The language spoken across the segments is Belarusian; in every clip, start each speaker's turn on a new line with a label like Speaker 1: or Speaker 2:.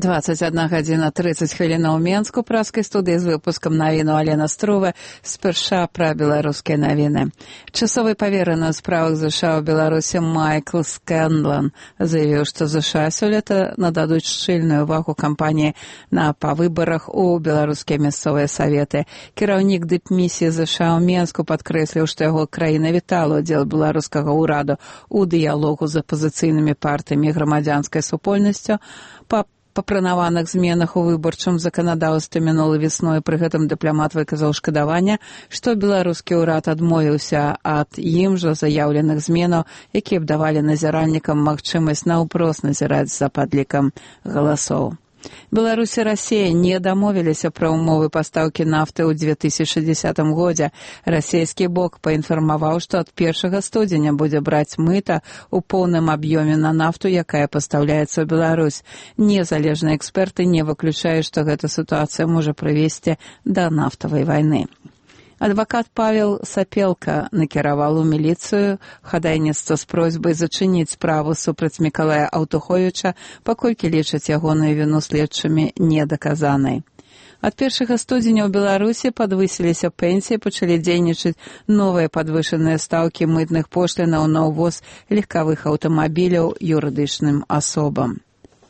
Speaker 1: 21:30 ў Менску, праскай студыі з выпускам навіну Алена Струва. Спярша пра беларускія навіны. Часовы павераны ў справах ЗША ў Беларусі Майкл Скэнлан заявіў, што ЗША сёлета нададуць шчыльную ўвагу кампаніі па выбарах у беларускія мясцовыя саветы. Кіраўнік дыпмісіі ЗША ў Менску падкрэсліў, што яго краіна вітала ўдзел беларускага ўраду ў дыялогу з апазіцыйнымі партыямі і грамадзянскай супольнасцю па планаваных зменах у выбарчым заканадаўстве мінулай вясной. Пры гэтым дыпламат выказаў шкадаванне, што беларускі ўрад адмовіўся ад ім жа заяўленых зменаў, якія б давалі назіральнікам магчымасць наўпрост назіраць за падлікам галасоў. Беларусь і Расія не дамовіліся пра ўмовы пастаўкі нафты ў 2060 годзе. Расійскі бок паінфармаваў, што ад 1 студзеня будзе браць мыта ў поўным аб'ёме на нафту, якая пастаўляецца ў Беларусь. Незалежныя эксперты не выключаюць, што гэта сітуацыя можа прывесці да нафтавай вайны. Адвакат Павел Сапелка накіраваў у міліцыю хадайніцтва з просьбай зачыніць справу супраць Мікалая Аўтуховіча, паколькі лічаць ягоную віну следчымі недаказанай. Ад 1 студзеня ў Беларусі падвысіліся пенсіі, пачалі дзейнічаць новыя падвышаныя стаўкі мытных пошлінаў на ўвоз легкавых аўтамабіляў юрыдычным асобам.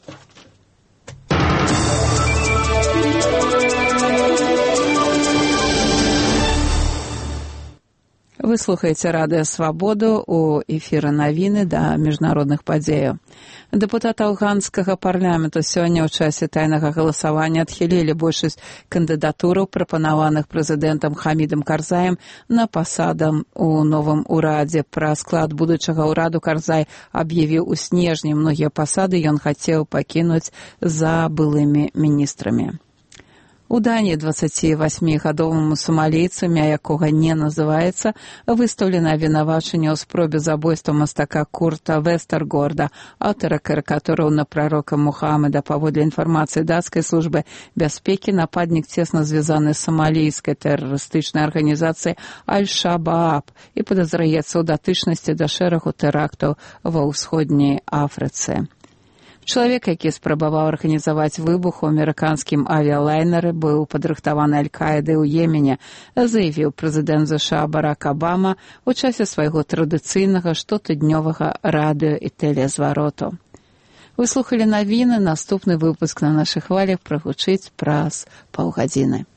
Speaker 1: Вы слухаеце радыё «Свабоду», у эфіры навіны да міжнародных падзеяў. Дэпутаты афганскага парламенту сёння ў часе тайнага галасавання адхілілі большасць кандыдатураў, прапанаваных прэзідэнтам Хамідам Карзаем на пасадам у новым урадзе. Пра склад будучага ўраду Карзай аб'явіў у снежні. Многія пасады ён хацеў пакінуць за былымі міністрамі. У Даніі 28-гадоваму сомалійцу, імя якога не называецца, выстаўлена абвінавачанне ў спробе забойства мастака Курта Вестергорда, аўтара карыкатураў на прарока Мухаммеда. Паводле інфармацыі дацкай службы бяспекі, нападнік цесна звязаны з сомалійскай тэрарыстычнай арганізацыяй Аль-Шабааб і падазраецца ў датычнасці да шэрагу тэрактаў ва ўсходняй Афрыцы. Чалавек, які спрабаваў арганізаваць выбух у амерыканскім авіялайнеры, быў падрыхтаваны Аль-Каідай ў Йемене, заявіў прэзідэнт ЗША Барак Абама у часе свайго традыцыйнага штотыднёвага радыё і тэлезвароту. Вы слухалі навіны, наступны выпуск на нашых хвалях прагучыць праз паўгадзіны.